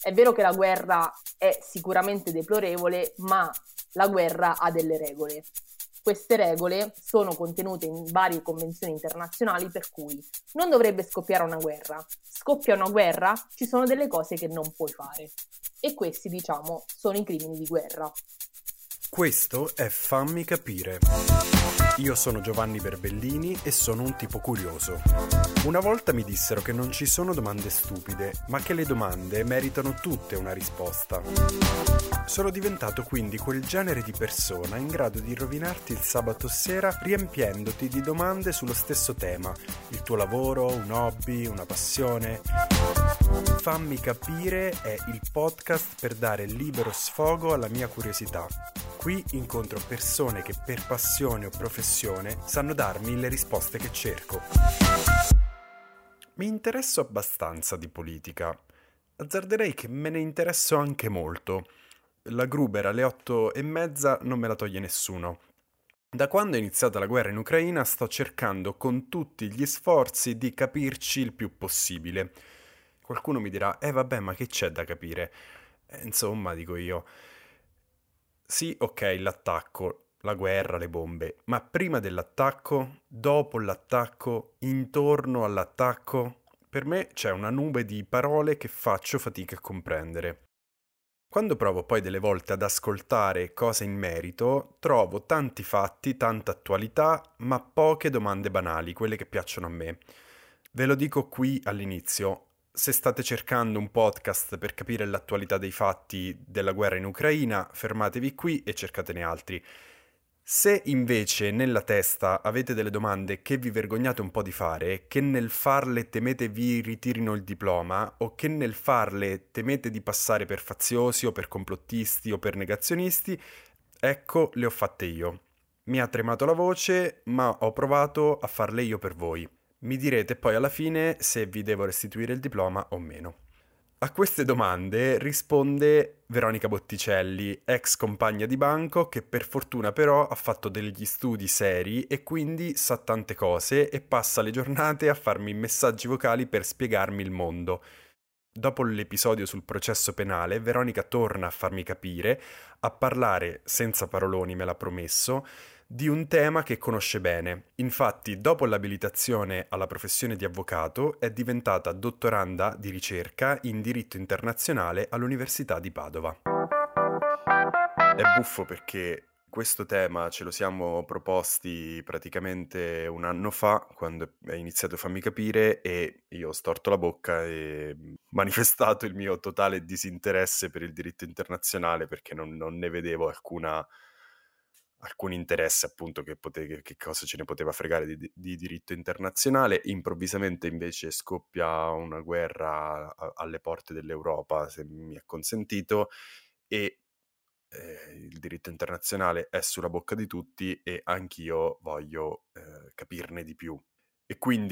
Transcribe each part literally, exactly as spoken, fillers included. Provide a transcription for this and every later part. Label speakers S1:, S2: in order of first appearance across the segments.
S1: È vero che la guerra è sicuramente deplorevole, ma la guerra ha delle regole. Queste regole sono contenute in varie convenzioni internazionali per cui non dovrebbe scoppiare una guerra. Scoppia una guerra, ci sono delle cose che non puoi fare. E questi, diciamo, sono i crimini di guerra.
S2: Questo è Fammi Capire. Io sono Giovanni Berbellini e sono un tipo curioso. Una volta mi dissero che non ci sono domande stupide, ma che le domande meritano tutte una risposta. Sono diventato quindi quel genere di persona in grado di rovinarti il sabato sera riempiendoti di domande sullo stesso tema, il tuo lavoro, un hobby, una passione. Fammi Capire è il podcast per dare libero sfogo alla mia curiosità. Qui incontro persone che per passione o professione sanno darmi le risposte che cerco. Mi interesso abbastanza di politica. Azzarderei che me ne interesso anche molto. La Gruber alle otto e mezza non me la toglie nessuno. Da quando è iniziata la guerra in Ucraina sto cercando con tutti gli sforzi di capirci il più possibile. Qualcuno mi dirà, eh vabbè, ma che c'è da capire? Eh, insomma, dico io, sì, ok, l'attacco, la guerra, le bombe, ma prima dell'attacco, dopo l'attacco, intorno all'attacco, per me c'è una nube di parole che faccio fatica a comprendere. Quando provo poi delle volte ad ascoltare cose in merito, trovo tanti fatti, tanta attualità, ma poche domande banali, quelle che piacciono a me. Ve lo dico qui all'inizio, se state cercando un podcast per capire l'attualità dei fatti della guerra in Ucraina, fermatevi qui e cercatene altri. Se invece nella testa avete delle domande che vi vergognate un po' di fare, che nel farle temete vi ritirino il diploma, o che nel farle temete di passare per faziosi o per complottisti o per negazionisti, ecco, le ho fatte io. Mi ha tremato la voce, ma ho provato a farle io per voi. Mi direte poi alla fine se vi devo restituire il diploma o meno. A queste domande risponde Veronica Botticelli, ex compagna di banco che per fortuna però ha fatto degli studi seri e quindi sa tante cose e passa le giornate a farmi messaggi vocali per spiegarmi il mondo. Dopo l'episodio sul processo penale, Veronica torna a farmi capire, a parlare senza paroloni, me l'ha promesso, di un tema che conosce bene. Infatti, dopo l'abilitazione alla professione di avvocato, è diventata dottoranda di ricerca in diritto internazionale all'Università di Padova. È buffo perché questo tema ce lo siamo proposti praticamente un anno fa, quando è iniziato Fammi Capire, e io ho storto la bocca e manifestato il mio totale disinteresse per il diritto internazionale perché non, non ne vedevo alcuna... alcun interesse appunto che, pote- che cosa ce ne poteva fregare di, di diritto internazionale. Improvvisamente invece scoppia una guerra a- alle porte dell'Europa, se mi è consentito, e eh, il diritto internazionale è sulla bocca di tutti e anch'io voglio eh, capirne di più. E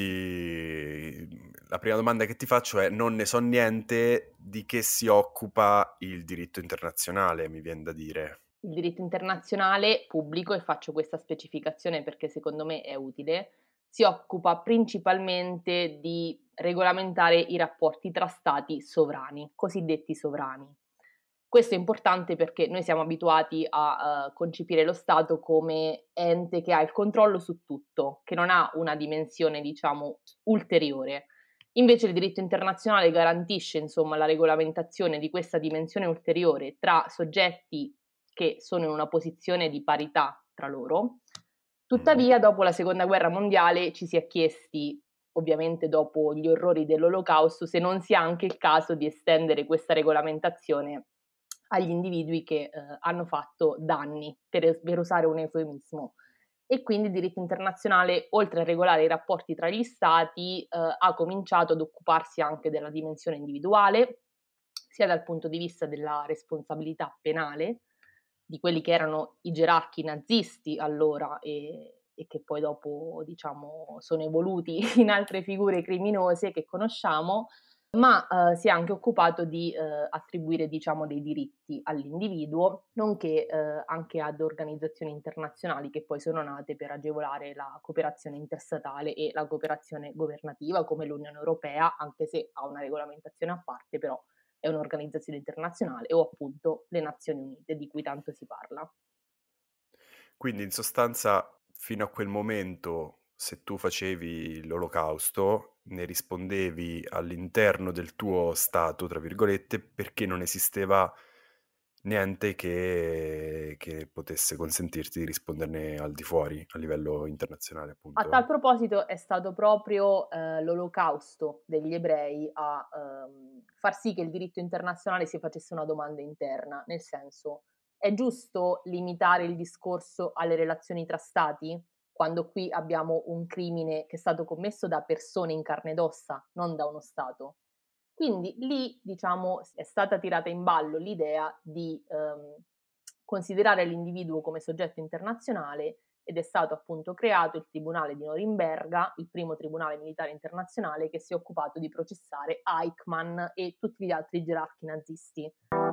S2: quindi la prima domanda che ti faccio è: non ne so niente, di che si occupa il diritto internazionale, mi viene da dire.
S1: Il diritto internazionale pubblico, e faccio questa specificazione perché secondo me è utile, si occupa principalmente di regolamentare i rapporti tra stati sovrani, cosiddetti sovrani. Questo è importante perché noi siamo abituati a uh, concepire lo Stato come ente che ha il controllo su tutto, che non ha una dimensione, diciamo, ulteriore. Invece il diritto internazionale garantisce, insomma, la regolamentazione di questa dimensione ulteriore tra soggetti che sono in una posizione di parità tra loro. Tuttavia, dopo la Seconda Guerra Mondiale ci si è chiesti, ovviamente dopo gli orrori dell'Olocausto, se non sia anche il caso di estendere questa regolamentazione agli individui che eh, hanno fatto danni, per, per usare un eufemismo. E quindi il diritto internazionale, oltre a regolare i rapporti tra gli stati, eh, ha cominciato ad occuparsi anche della dimensione individuale, sia dal punto di vista della responsabilità penale, di quelli che erano i gerarchi nazisti allora e, e che poi dopo, diciamo, sono evoluti in altre figure criminose che conosciamo, ma eh, si è anche occupato di eh, attribuire, diciamo, dei diritti all'individuo, nonché eh, anche ad organizzazioni internazionali che poi sono nate per agevolare la cooperazione interstatale e la cooperazione governativa, come l'Unione Europea, anche se ha una regolamentazione a parte, però è un'organizzazione internazionale, o appunto le Nazioni Unite, di cui tanto si parla.
S2: Quindi in sostanza, fino a quel momento, se tu facevi l'olocausto, ne rispondevi all'interno del tuo stato, tra virgolette, perché non esisteva niente che, che potesse consentirti di risponderne al di fuori, a livello internazionale, appunto.
S1: A tal proposito è stato proprio eh, l'olocausto degli ebrei a ehm, far sì che il diritto internazionale si facesse una domanda interna, nel senso, è giusto limitare il discorso alle relazioni tra stati, quando qui abbiamo un crimine che è stato commesso da persone in carne ed ossa, non da uno Stato? Quindi lì, diciamo, è stata tirata in ballo l'idea di ehm, considerare l'individuo come soggetto internazionale ed è stato appunto creato il Tribunale di Norimberga, il primo tribunale militare internazionale che si è occupato di processare Eichmann e tutti gli altri gerarchi nazisti.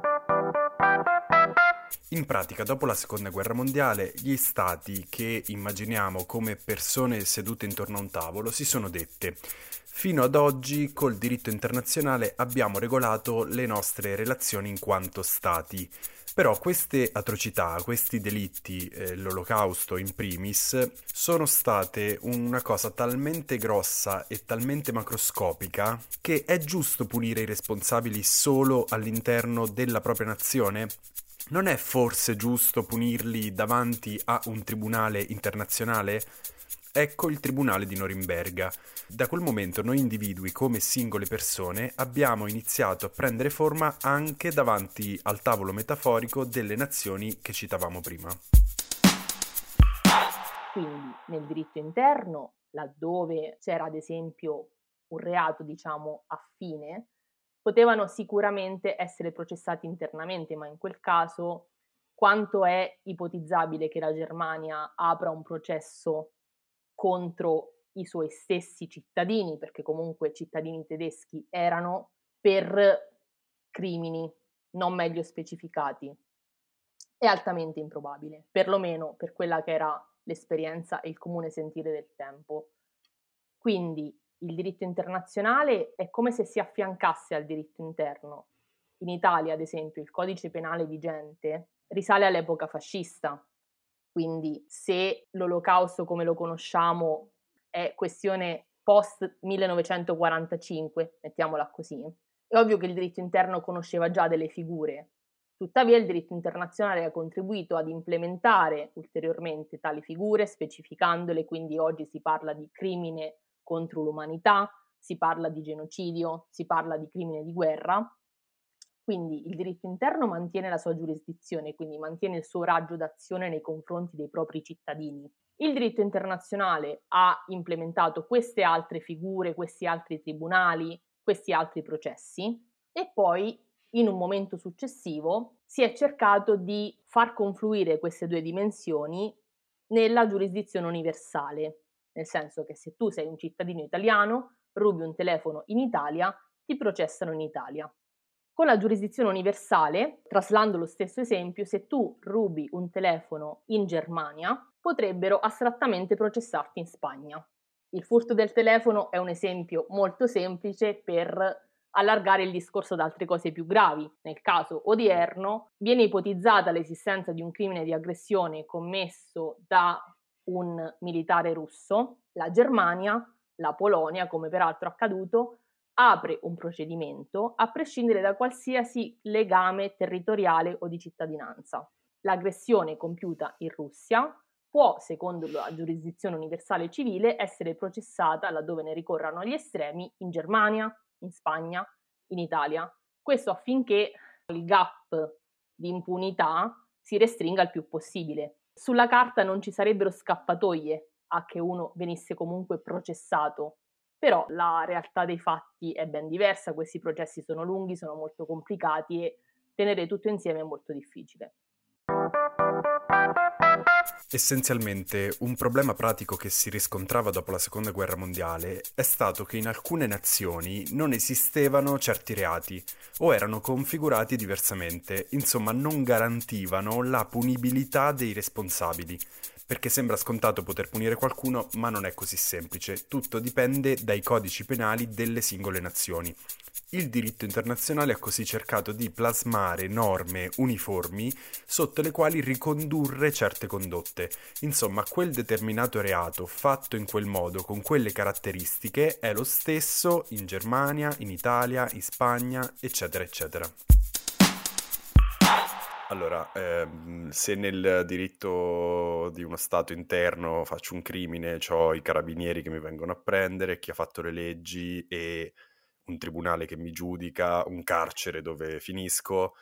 S2: In pratica, dopo la Seconda Guerra Mondiale, gli stati che immaginiamo come persone sedute intorno a un tavolo si sono dette: fino ad oggi col diritto internazionale abbiamo regolato le nostre relazioni in quanto stati. Però queste atrocità, questi delitti, eh, l'olocausto in primis, sono state una cosa talmente grossa e talmente macroscopica che è giusto punire i responsabili solo all'interno della propria nazione? Non è forse giusto punirli davanti a un tribunale internazionale? Ecco il Tribunale di Norimberga. Da quel momento noi individui, come singole persone, abbiamo iniziato a prendere forma anche davanti al tavolo metaforico delle nazioni che citavamo prima.
S1: Quindi nel diritto interno, laddove c'era ad esempio un reato, diciamo, affine, potevano sicuramente essere processati internamente, ma in quel caso quanto è ipotizzabile che la Germania apra un processo contro i suoi stessi cittadini, perché comunque cittadini tedeschi erano, per crimini non meglio specificati? È altamente improbabile, perlomeno per quella che era l'esperienza e il comune sentire del tempo. Quindi il diritto internazionale è come se si affiancasse al diritto interno. In Italia, ad esempio, il codice penale vigente risale all'epoca fascista, quindi se l'olocausto come lo conosciamo è questione post millenovecentoquarantacinque, mettiamola così, è ovvio che il diritto interno conosceva già delle figure. Tuttavia il diritto internazionale ha contribuito ad implementare ulteriormente tali figure, specificandole, quindi oggi si parla di crimine contro l'umanità, si parla di genocidio, si parla di crimine di guerra. Quindi il diritto interno mantiene la sua giurisdizione, quindi mantiene il suo raggio d'azione nei confronti dei propri cittadini. Il diritto internazionale ha implementato queste altre figure, questi altri tribunali, questi altri processi e poi in un momento successivo si è cercato di far confluire queste due dimensioni nella giurisdizione universale, nel senso che se tu sei un cittadino italiano, rubi un telefono in Italia, ti processano in Italia. Con la giurisdizione universale, traslando lo stesso esempio, se tu rubi un telefono in Germania, potrebbero astrattamente processarti in Spagna. Il furto del telefono è un esempio molto semplice per allargare il discorso ad altre cose più gravi. Nel caso odierno viene ipotizzata l'esistenza di un crimine di aggressione commesso da un militare russo. La Germania, la Polonia, come peraltro accaduto, apre un procedimento a prescindere da qualsiasi legame territoriale o di cittadinanza. L'aggressione compiuta in Russia può, secondo la giurisdizione universale civile, essere processata, laddove ne ricorrano gli estremi, in Germania, in Spagna, in Italia. Questo affinché il gap di impunità si restringa il più possibile. Sulla carta non ci sarebbero scappatoie a che uno venisse comunque processato, però la realtà dei fatti è ben diversa, questi processi sono lunghi, sono molto complicati e tenere tutto insieme è molto difficile.
S2: Essenzialmente, un problema pratico che si riscontrava dopo la Seconda Guerra Mondiale è stato che in alcune nazioni non esistevano certi reati o erano configurati diversamente, insomma non garantivano la punibilità dei responsabili. Perché sembra scontato poter punire qualcuno, ma non è così semplice. Tutto dipende dai codici penali delle singole nazioni. Il diritto internazionale ha così cercato di plasmare norme uniformi sotto le quali ricondurre certe condotte. Insomma, quel determinato reato fatto in quel modo, con quelle caratteristiche, è lo stesso in Germania, in Italia, in Spagna, eccetera, eccetera. Allora, ehm, se nel diritto di uno Stato interno faccio un crimine, ho i carabinieri che mi vengono a prendere, chi ha fatto le leggi e un tribunale che mi giudica, un carcere dove finisco.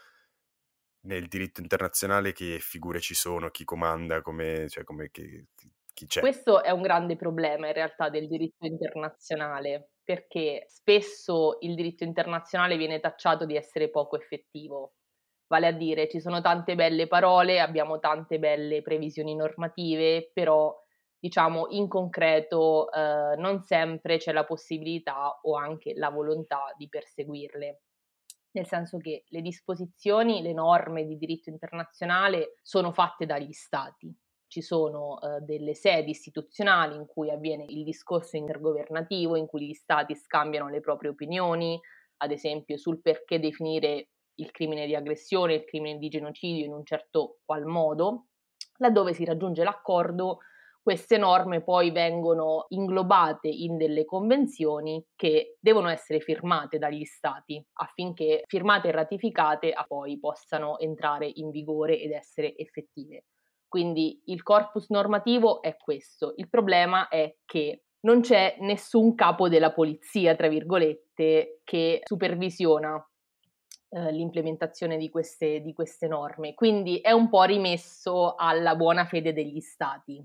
S2: Nel diritto internazionale che figure ci sono, chi comanda, come, cioè come che, chi c'è?
S1: Questo è un grande problema in realtà del diritto internazionale, perché spesso il diritto internazionale viene tacciato di essere poco effettivo. Vale a dire, ci sono tante belle parole, abbiamo tante belle previsioni normative, però diciamo in concreto eh, non sempre c'è la possibilità o anche la volontà di perseguirle. Nel senso che le disposizioni, le norme di diritto internazionale sono fatte dagli stati. Ci sono eh, delle sedi istituzionali in cui avviene il discorso intergovernativo, in cui gli stati scambiano le proprie opinioni, ad esempio sul perché definire il crimine di aggressione, il crimine di genocidio in un certo qual modo. Laddove si raggiunge l'accordo, queste norme poi vengono inglobate in delle convenzioni che devono essere firmate dagli stati affinché, firmate e ratificate, poi possano entrare in vigore ed essere effettive. Quindi il corpus normativo è questo. Il problema è che non c'è nessun capo della polizia, tra virgolette, che supervisiona eh, l'implementazione di queste, di queste norme. Quindi è un po' rimesso alla buona fede degli stati.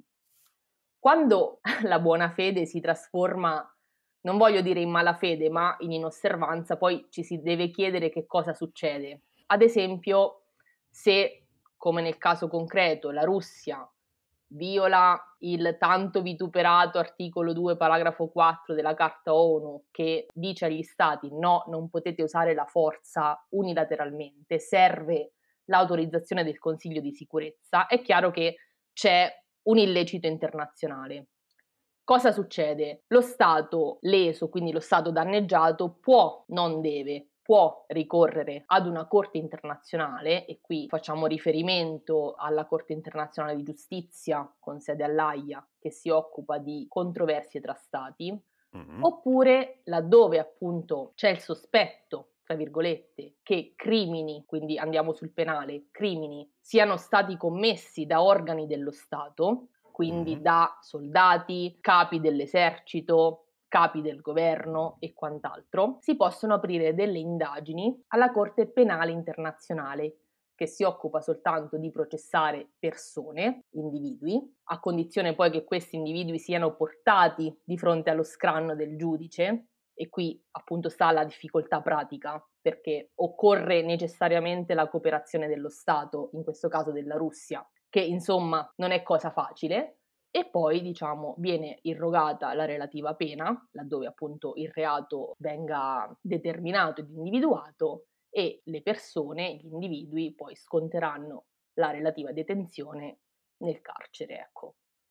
S1: Quando la buona fede si trasforma, non voglio dire in malafede, ma in inosservanza, poi ci si deve chiedere che cosa succede. Ad esempio, se, come nel caso concreto, la Russia viola il tanto vituperato articolo due, paragrafo quattro della Carta ONU, che dice agli stati no, non potete usare la forza unilateralmente, serve l'autorizzazione del Consiglio di sicurezza, è chiaro che c'è un illecito internazionale. Cosa succede? Lo Stato leso, quindi lo Stato danneggiato, può, non deve, può ricorrere ad una Corte internazionale, e qui facciamo riferimento alla Corte internazionale di giustizia con sede all'Aia, che si occupa di controversie tra Stati, mm-hmm. oppure laddove appunto c'è il sospetto, tra virgolette, che crimini, quindi andiamo sul penale, crimini siano stati commessi da organi dello Stato, quindi mm-hmm. da soldati, capi dell'esercito, capi del governo e quant'altro, si possono aprire delle indagini alla Corte Penale Internazionale, che si occupa soltanto di processare persone, individui, a condizione poi che questi individui siano portati di fronte allo scranno del giudice. E qui appunto sta la difficoltà pratica, perché occorre necessariamente la cooperazione dello Stato, in questo caso della Russia, che insomma non è cosa facile, e poi diciamo viene irrogata la relativa pena, laddove appunto il reato venga determinato ed individuato, e le persone, gli individui, poi sconteranno la relativa detenzione nel carcere, ecco.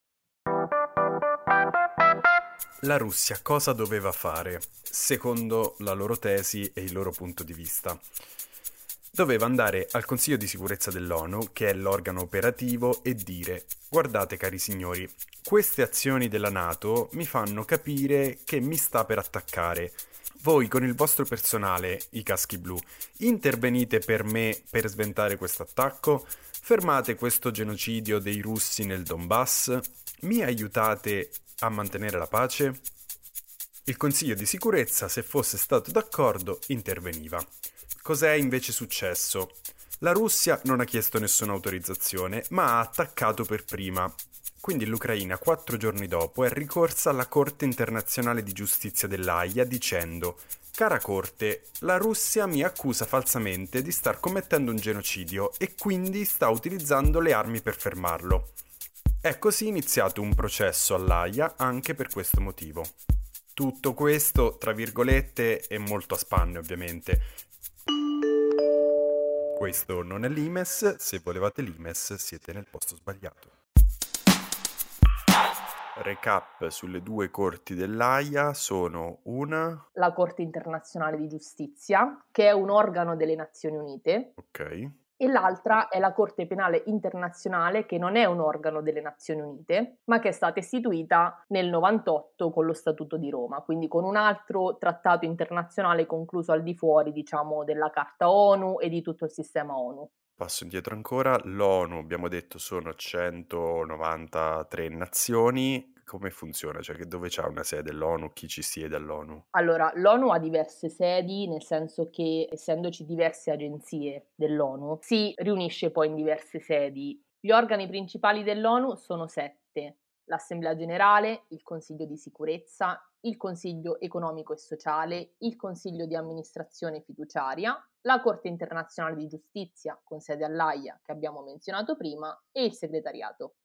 S2: La Russia cosa doveva fare, secondo la loro tesi e il loro punto di vista? Doveva andare al Consiglio di sicurezza dell'ONU, che è l'organo operativo, e dire: guardate cari signori, queste azioni della NATO mi fanno capire che mi sta per attaccare. Voi con il vostro personale, i caschi blu, intervenite per me per sventare questo attacco? Fermate questo genocidio dei russi nel Donbass? Mi aiutate a mantenere la pace? Il Consiglio di sicurezza, se fosse stato d'accordo, interveniva. Cos'è invece successo? La Russia non ha chiesto nessuna autorizzazione, ma ha attaccato per prima. Quindi l'Ucraina, quattro giorni dopo, è ricorsa alla Corte internazionale di giustizia dell'Aia dicendo: cara Corte, la Russia mi accusa falsamente di star commettendo un genocidio e quindi sta utilizzando le armi per fermarlo. È così iniziato un processo all'Aia anche per questo motivo. Tutto questo, tra virgolette, è molto a spanne ovviamente. Questo non è l'I M E S, se volevate l'I M E S siete nel posto sbagliato. recap sulle due corti dell'Aia sono una...
S1: La Corte Internazionale di Giustizia, che è un organo delle Nazioni Unite.
S2: Ok.
S1: E l'altra è la Corte Penale Internazionale, che non è un organo delle Nazioni Unite, ma che è stata istituita nel novantotto con lo Statuto di Roma, quindi con un altro trattato internazionale concluso al di fuori, diciamo, della Carta ONU e di tutto il sistema ONU.
S2: Passo indietro ancora, l'ONU, abbiamo detto, sono centonovantatré nazioni. Come funziona? Cioè, che dove c'è una sede l'ONU? Chi ci siede all'ONU?
S1: Allora, l'ONU ha diverse sedi, nel senso che, essendoci diverse agenzie dell'ONU, si riunisce poi in diverse sedi. Gli organi principali dell'ONU sono sette: l'Assemblea Generale, il Consiglio di Sicurezza, il Consiglio Economico e Sociale, il Consiglio di Amministrazione Fiduciaria, la Corte Internazionale di Giustizia, con sede all'Aia, che abbiamo menzionato prima, e il Segretariato.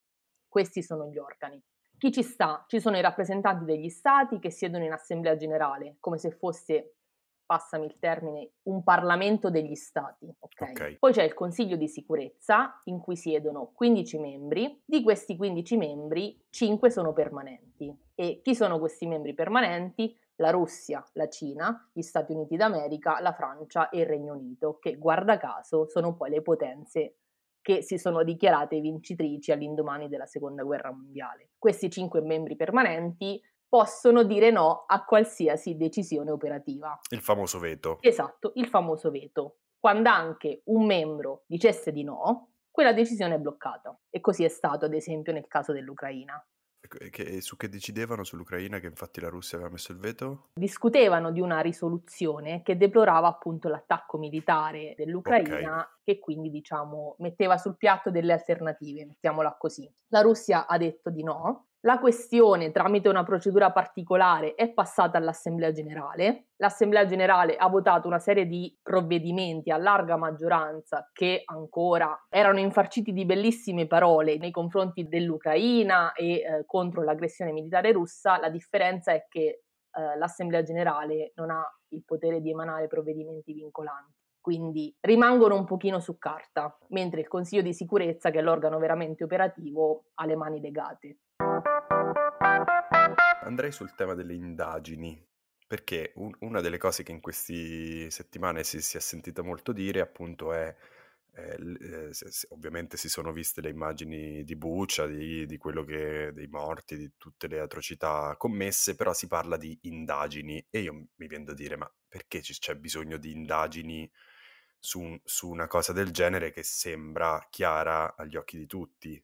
S1: Questi sono gli organi. Chi ci sta? Ci sono i rappresentanti degli stati che siedono in assemblea generale, come se fosse, passami il termine, un Parlamento degli stati. Okay?
S2: Ok.
S1: Poi c'è il Consiglio di Sicurezza, in cui siedono quindici membri. Di questi quindici membri, cinque sono permanenti. E chi sono questi membri permanenti? La Russia, la Cina, gli Stati Uniti d'America, la Francia e il Regno Unito, che guarda caso sono poi le potenze che si sono dichiarate vincitrici all'indomani della Seconda Guerra Mondiale. Questi cinque membri permanenti possono dire no a qualsiasi decisione operativa.
S2: Il famoso veto.
S1: Esatto, il famoso veto. Quando anche un membro dicesse di no, quella decisione è bloccata. E così è stato, ad esempio, nel caso dell'Ucraina.
S2: E che, su che decidevano sull'Ucraina, che infatti la Russia aveva messo il veto?
S1: Discutevano di una risoluzione che deplorava appunto l'attacco militare dell'Ucraina, okay, che quindi, diciamo, metteva sul piatto delle alternative, mettiamola così. La Russia ha detto di no. La questione, tramite una procedura particolare, è passata all'Assemblea Generale. L'Assemblea Generale ha votato una serie di provvedimenti a larga maggioranza che ancora erano infarciti di bellissime parole nei confronti dell'Ucraina e eh, contro l'aggressione militare russa. La differenza è che eh, l'Assemblea Generale non ha il potere di emanare provvedimenti vincolanti. Quindi rimangono un pochino su carta, mentre il Consiglio di Sicurezza, che è l'organo veramente operativo, ha le mani legate.
S2: Andrei sul tema delle indagini, perché un, una delle cose che in queste settimane si, si è sentito molto dire appunto è, eh, se, se, ovviamente si sono viste le immagini di Bucha, di, di quello che, dei morti, di tutte le atrocità commesse, però si parla di indagini e io mi viene da dire, ma perché ci, c'è bisogno di indagini su, su una cosa del genere che sembra chiara agli occhi di tutti?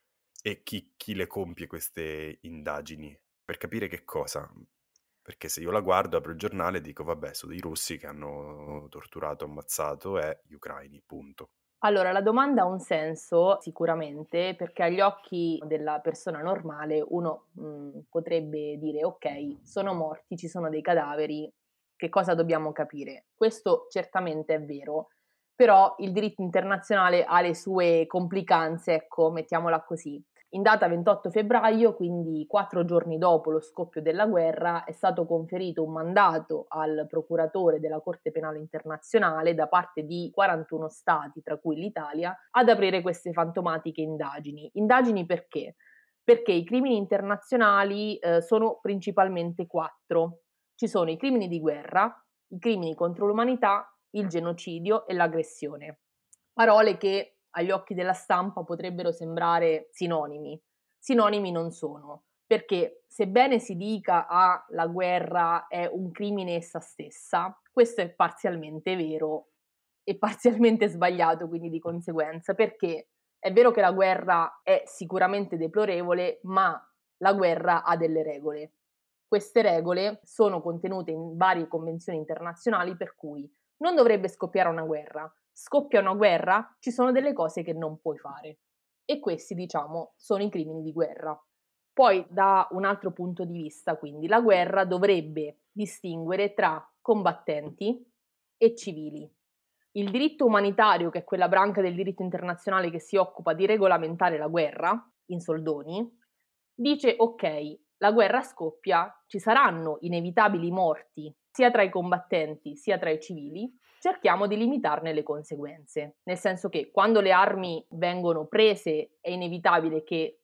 S2: E chi, chi le compie queste indagini? Per capire che cosa? Perché se io la guardo, apro il giornale e dico vabbè, sono dei russi che hanno torturato, ammazzato e gli ucraini, punto.
S1: Allora, la domanda ha un senso sicuramente, perché agli occhi della persona normale uno mh, potrebbe dire ok, sono morti, ci sono dei cadaveri, che cosa dobbiamo capire? Questo certamente è vero, però il diritto internazionale ha le sue complicanze, ecco, mettiamola così. In data ventotto febbraio, quindi quattro giorni dopo lo scoppio della guerra, è stato conferito un mandato al procuratore della Corte Penale Internazionale da parte di quarantuno stati, tra cui l'Italia, ad aprire queste fantomatiche indagini. Indagini perché? Perché i crimini internazionali eh, sono principalmente quattro. Ci sono i crimini di guerra, i crimini contro l'umanità, il genocidio e l'aggressione. Parole che agli occhi della stampa potrebbero sembrare sinonimi. Sinonimi non sono, perché sebbene si dica ah, la guerra è un crimine essa stessa, questo è parzialmente vero e parzialmente sbagliato, quindi di conseguenza, perché è vero che la guerra è sicuramente deplorevole, ma la guerra ha delle regole. Queste regole sono contenute in varie convenzioni internazionali per cui non dovrebbe scoppiare una guerra. Scoppia una guerra, ci sono delle cose che non puoi fare. E questi, diciamo, sono i crimini di guerra. Poi, da un altro punto di vista, quindi, la guerra dovrebbe distinguere tra combattenti e civili. Il diritto umanitario, che è quella branca del diritto internazionale che si occupa di regolamentare la guerra, in soldoni, dice ok, la guerra scoppia, ci saranno inevitabili morti sia tra i combattenti sia tra i civili, cerchiamo di limitarne le conseguenze, nel senso che quando le armi vengono prese è inevitabile che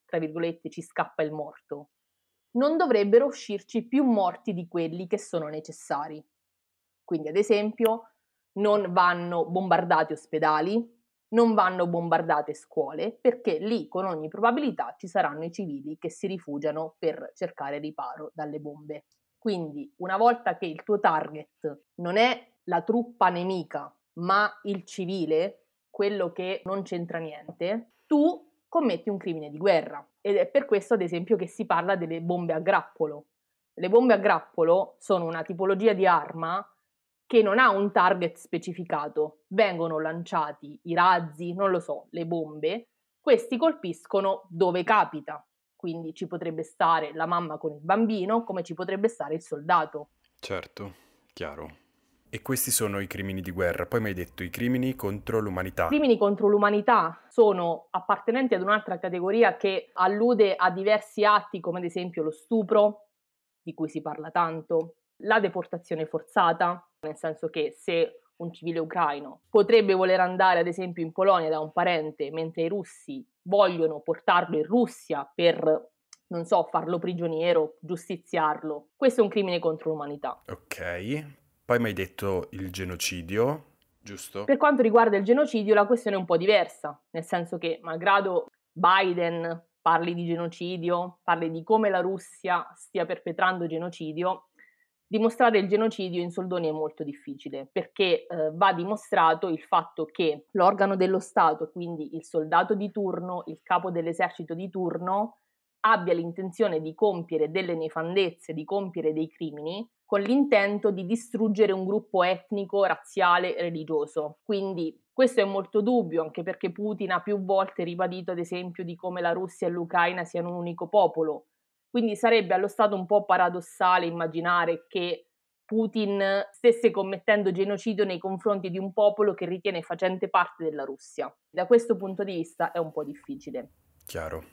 S1: tra virgolette, ci scappa il morto, non dovrebbero uscirci più morti di quelli che sono necessari. Quindi, ad esempio, non vanno bombardati ospedali, non vanno bombardate scuole, perché lì con ogni probabilità ci saranno i civili che si rifugiano per cercare riparo dalle bombe. Quindi, una volta che il tuo target non è la truppa nemica, ma il civile, quello che non c'entra niente, tu commetti un crimine di guerra. Ed è per questo, ad esempio, che si parla delle bombe a grappolo. Le bombe a grappolo sono una tipologia di arma che non ha un target specificato. Vengono lanciati i razzi, non lo so, le bombe, questi colpiscono dove capita. Quindi ci potrebbe stare la mamma con il bambino, come ci potrebbe stare il soldato.
S2: Certo, chiaro. E questi sono i crimini di guerra. Poi mi hai detto i crimini contro l'umanità.
S1: I crimini contro l'umanità sono appartenenti ad un'altra categoria che allude a diversi atti, come ad esempio lo stupro, di cui si parla tanto, la deportazione forzata, nel senso che se un civile ucraino potrebbe voler andare ad esempio in Polonia da un parente, mentre i russi vogliono portarlo in Russia per, non so, farlo prigioniero, giustiziarlo. Questo è un crimine contro l'umanità.
S2: Ok, poi mi hai detto il genocidio, giusto?
S1: Per quanto riguarda il genocidio la questione è un po' diversa, nel senso che malgrado Biden parli di genocidio, parli di come la Russia stia perpetrando genocidio, dimostrare il genocidio in soldoni è molto difficile, perché eh, va dimostrato il fatto che l'organo dello Stato, quindi il soldato di turno, il capo dell'esercito di turno, abbia l'intenzione di compiere delle nefandezze, di compiere dei crimini, con l'intento di distruggere un gruppo etnico, razziale, religioso. Quindi questo è molto dubbio, anche perché Putin ha più volte ribadito, ad esempio, di come la Russia e l'Ucraina siano un unico popolo. Quindi sarebbe allo stato un po' paradossale immaginare che Putin stesse commettendo genocidio nei confronti di un popolo che ritiene facente parte della Russia. Da questo punto di vista è un po' difficile.
S2: Chiaro.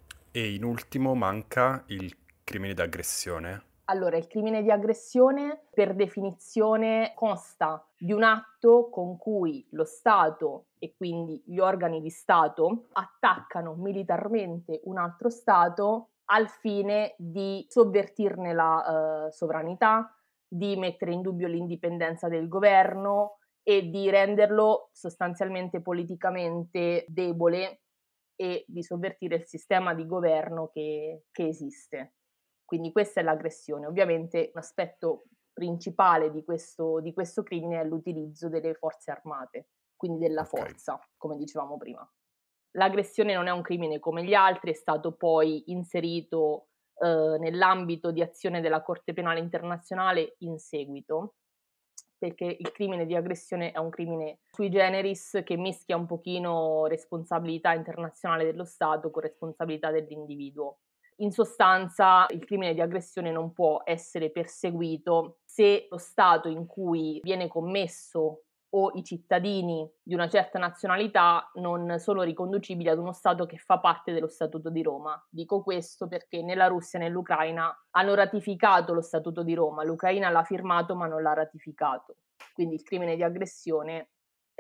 S2: E in ultimo manca il crimine d'aggressione.
S1: Allora, il crimine di aggressione per definizione consta di un atto con cui lo Stato e quindi gli organi di Stato attaccano militarmente un altro Stato al fine di sovvertirne la eh, sovranità, di mettere in dubbio l'indipendenza del governo e di renderlo sostanzialmente politicamente debole e di sovvertire il sistema di governo che, che esiste. Quindi questa è l'aggressione. Ovviamente un aspetto principale di questo, di questo crimine è l'utilizzo delle forze armate, quindi della
S2: Okay.
S1: forza, come dicevamo prima. L'aggressione non è un crimine come gli altri, è stato poi inserito eh, nell'ambito di azione della Corte Penale Internazionale in seguito, perché il crimine di aggressione è un crimine sui generis che mischia un pochino responsabilità internazionale dello Stato con responsabilità dell'individuo. In sostanza, il crimine di aggressione non può essere perseguito se lo Stato in cui viene commesso o i cittadini di una certa nazionalità non sono riconducibili ad uno Stato che fa parte dello Statuto di Roma. Dico questo perché nella Russia e nell'Ucraina hanno ratificato lo Statuto di Roma, l'Ucraina l'ha firmato ma non l'ha ratificato. Quindi il crimine di aggressione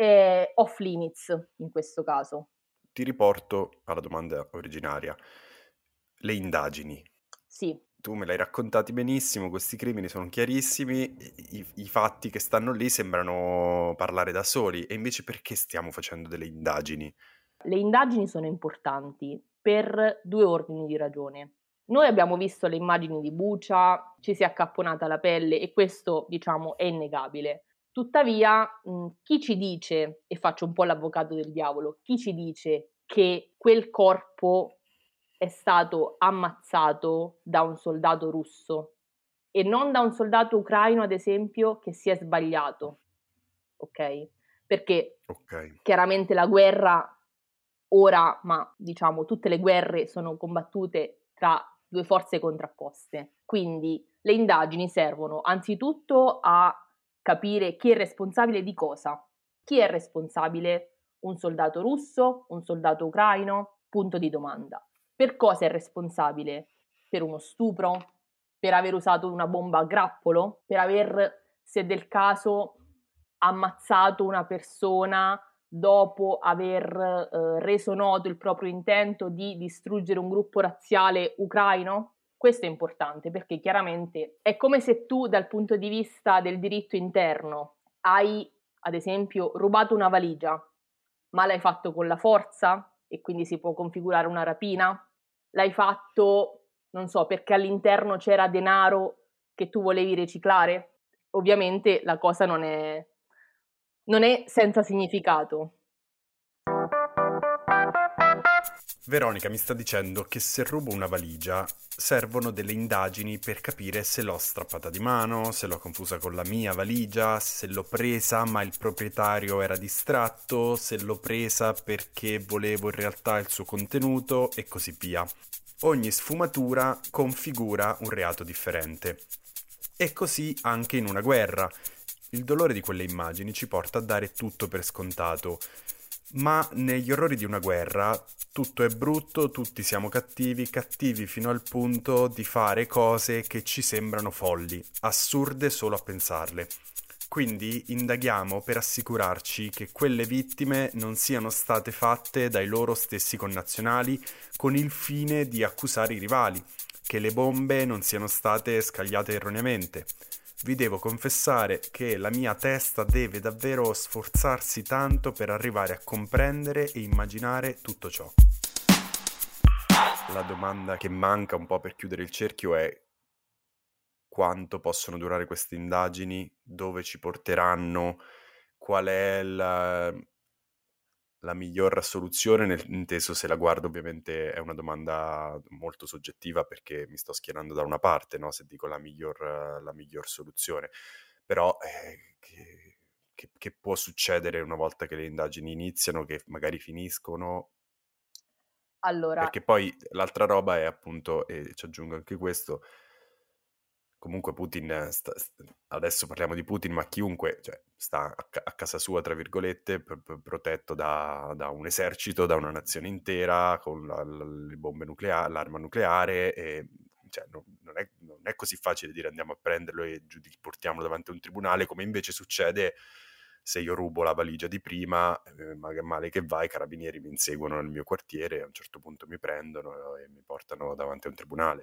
S1: è off limits in questo caso.
S2: Ti riporto alla domanda originaria. Le indagini.
S1: Sì.
S2: Tu me l'hai raccontati benissimo, questi crimini sono chiarissimi, i, i fatti che stanno lì sembrano parlare da soli, e invece perché stiamo facendo delle indagini?
S1: Le indagini sono importanti per due ordini di ragione. Noi abbiamo visto le immagini di Bucha, ci si è accapponata la pelle e questo, diciamo, è innegabile. Tuttavia, mh, chi ci dice, e faccio un po' l'avvocato del diavolo, chi ci dice che quel corpo è stato ammazzato da un soldato russo e non da un soldato ucraino, ad esempio, che si è sbagliato, ok? Perché
S2: Ok.
S1: chiaramente la guerra ora, ma diciamo tutte le guerre sono combattute tra due forze contrapposte, quindi le indagini servono anzitutto a capire chi è responsabile di cosa. Chi è responsabile? Un soldato russo? Un soldato ucraino? Punto di domanda. Per cosa è responsabile? Per uno stupro? Per aver usato una bomba a grappolo? Per aver, se del caso, ammazzato una persona dopo aver eh, reso noto il proprio intento di distruggere un gruppo razziale ucraino? Questo è importante perché chiaramente è come se tu dal punto di vista del diritto interno hai, ad esempio, rubato una valigia, ma l'hai fatto con la forza e quindi si può configurare una rapina? L'hai fatto, non so, perché all'interno c'era denaro che tu volevi riciclare? Ovviamente la cosa non è, non è senza significato.
S2: Veronica mi sta dicendo che se rubo una valigia servono delle indagini per capire se l'ho strappata di mano, se l'ho confusa con la mia valigia, se l'ho presa ma il proprietario era distratto, se l'ho presa perché volevo in realtà il suo contenuto e così via. Ogni sfumatura configura un reato differente. E così anche in una guerra. Il dolore di quelle immagini ci porta a dare tutto per scontato. Ma negli orrori di una guerra tutto è brutto, tutti siamo cattivi, cattivi fino al punto di fare cose che ci sembrano folli, assurde solo a pensarle. Quindi indaghiamo per assicurarci che quelle vittime non siano state fatte dai loro stessi connazionali con il fine di accusare i rivali, che le bombe non siano state scagliate erroneamente. Vi devo confessare che la mia testa deve davvero sforzarsi tanto per arrivare a comprendere e immaginare tutto ciò. La domanda che manca un po' per chiudere il cerchio è: quanto possono durare queste indagini? Dove ci porteranno? Qual è la, la miglior soluzione? Nel, inteso, se la guardo, ovviamente è una domanda molto soggettiva perché mi sto schierando da una parte, no? Se dico la miglior, la miglior soluzione. Però eh, che, che, che può succedere una volta che le indagini iniziano, che magari finiscono?
S1: Allora,
S2: Perché poi l'altra roba è appunto, e ci aggiungo anche questo, comunque Putin, sta, adesso parliamo di Putin, ma chiunque, cioè, sta a, a casa sua, tra virgolette, p- p- protetto da, da un esercito, da una nazione intera, con la, la, le bombe nucleari, l'arma nucleare, e, cioè, non, non, è, non è così facile dire andiamo a prenderlo e giudic- portiamolo davanti a un tribunale, come invece succede se io rubo la valigia di prima, eh, male che va, i carabinieri mi inseguono nel mio quartiere, a un certo punto mi prendono e mi portano davanti a un tribunale.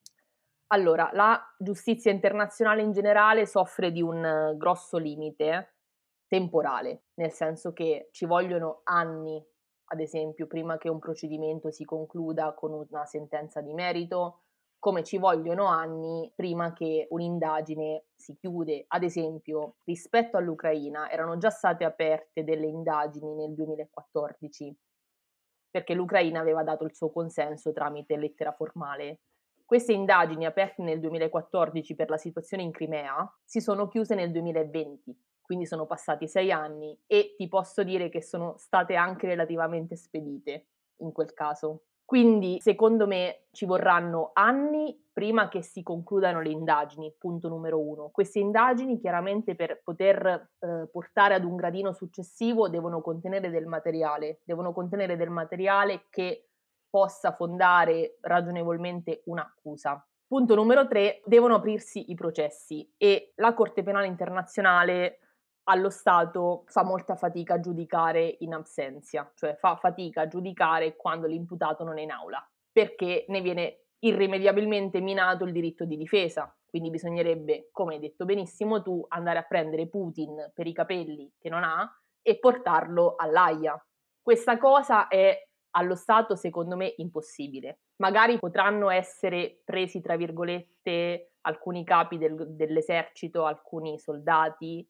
S1: Allora, la giustizia internazionale in generale soffre di un eh, grosso limite temporale, nel senso che ci vogliono anni, ad esempio, prima che un procedimento si concluda con una sentenza di merito, come ci vogliono anni prima che un'indagine si chiude. Ad esempio, rispetto all'Ucraina erano già state aperte delle indagini nel duemilaquattordici, perché l'Ucraina aveva dato il suo consenso tramite lettera formale. Queste indagini aperte nel duemilaquattordici per la situazione in Crimea si sono chiuse nel duemilaventi, quindi sono passati sei anni e ti posso dire che sono state anche relativamente spedite in quel caso. Quindi secondo me ci vorranno anni prima che si concludano le indagini, punto numero uno. Queste indagini chiaramente per poter eh, portare ad un gradino successivo devono contenere del materiale, devono contenere del materiale che possa fondare ragionevolmente un'accusa. Punto numero tre, devono aprirsi i processi e la Corte Penale Internazionale allo Stato fa molta fatica a giudicare in absentia, cioè fa fatica a giudicare quando l'imputato non è in aula, perché ne viene irrimediabilmente minato il diritto di difesa. Quindi bisognerebbe, come hai detto benissimo tu, andare a prendere Putin per i capelli che non ha e portarlo all'Aia. Questa cosa è allo Stato secondo me impossibile. Magari potranno essere presi, tra virgolette, alcuni capi del, dell'esercito, alcuni soldati.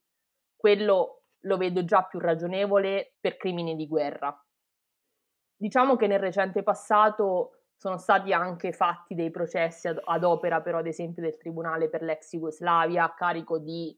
S1: Quello lo vedo già più ragionevole per crimini di guerra. Diciamo che nel recente passato sono stati anche fatti dei processi ad, ad opera, però ad esempio del Tribunale per l'ex Jugoslavia a carico di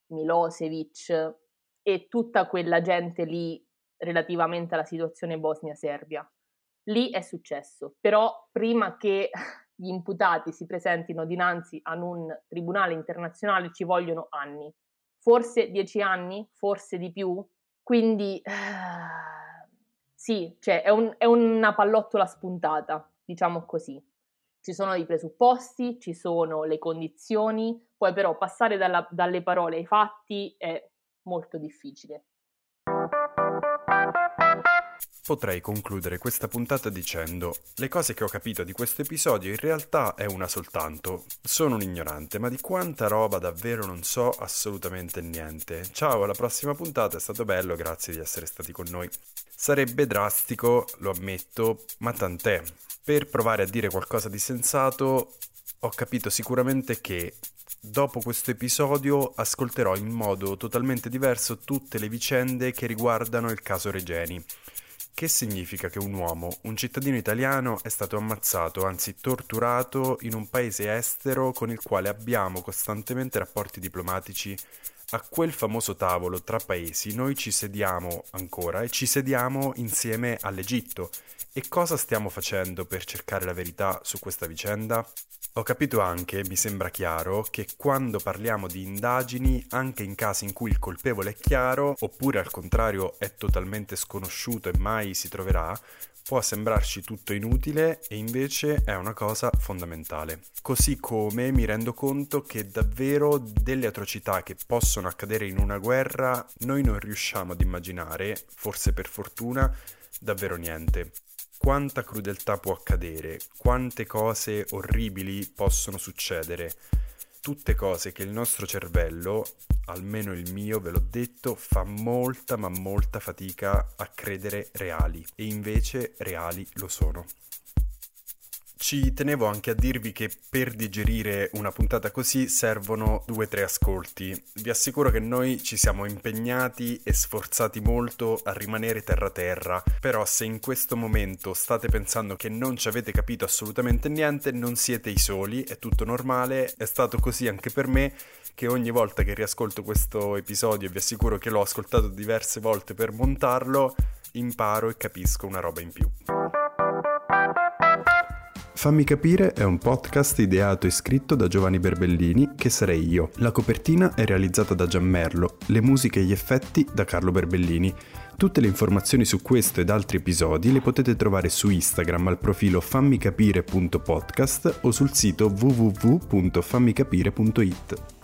S1: Milosevic e tutta quella gente lì relativamente alla situazione Bosnia-Serbia. Lì è successo, però prima che gli imputati si presentino dinanzi ad un tribunale internazionale ci vogliono anni, forse dieci anni, forse di più, quindi eh, sì, cioè è, un, è una pallottola spuntata, diciamo così. Ci sono i presupposti, ci sono le condizioni, poi però passare dalla, dalle parole ai fatti è molto difficile.
S2: potrei concludere questa puntata dicendo: le cose che ho capito di questo episodio in realtà è una soltanto. Sono un ignorante, ma di quanta roba davvero non so assolutamente niente. Ciao, alla prossima puntata, è stato bello, grazie di essere stati con noi. Sarebbe drastico, lo ammetto, ma tant'è. Per provare a dire qualcosa di sensato, ho capito sicuramente che dopo questo episodio ascolterò in modo totalmente diverso tutte le vicende che riguardano il caso Regeni. Che significa che un uomo, un cittadino italiano, è stato ammazzato, anzi torturato, in un paese estero con il quale abbiamo costantemente rapporti diplomatici. A quel famoso tavolo tra paesi noi ci sediamo ancora e ci sediamo insieme all'Egitto. E cosa stiamo facendo per cercare la verità su questa vicenda? Ho capito anche, mi sembra chiaro, che quando parliamo di indagini, anche in casi in cui il colpevole è chiaro, oppure al contrario è totalmente sconosciuto e mai si troverà, può sembrarci tutto inutile e invece è una cosa fondamentale. Così come mi rendo conto che davvero delle atrocità che possono accadere in una guerra noi non riusciamo ad immaginare, forse per fortuna, davvero niente. Quanta crudeltà può accadere, quante cose orribili possono succedere. Tutte cose che il nostro cervello, almeno il mio, ve l'ho detto, fa molta ma molta fatica a credere reali. E invece reali lo sono. Ci tenevo anche a dirvi che per digerire una puntata così servono due o tre ascolti. Vi assicuro che noi ci siamo impegnati e sforzati molto a rimanere terra terra, però se in questo momento state pensando che non ci avete capito assolutamente niente, non siete i soli, è tutto normale, è stato così anche per me, che ogni volta che riascolto questo episodio, e vi assicuro che l'ho ascoltato diverse volte per montarlo, imparo e capisco una roba in più. Fammi capire è un podcast ideato e scritto da Giovanni Berbellini, che sarei io. La copertina è realizzata da Gianmerlo, le musiche e gli effetti da Carlo Berbellini. Tutte le informazioni su questo ed altri episodi le potete trovare su Instagram al profilo fammicapire punto podcast o sul sito w w w punto fammicapire punto it.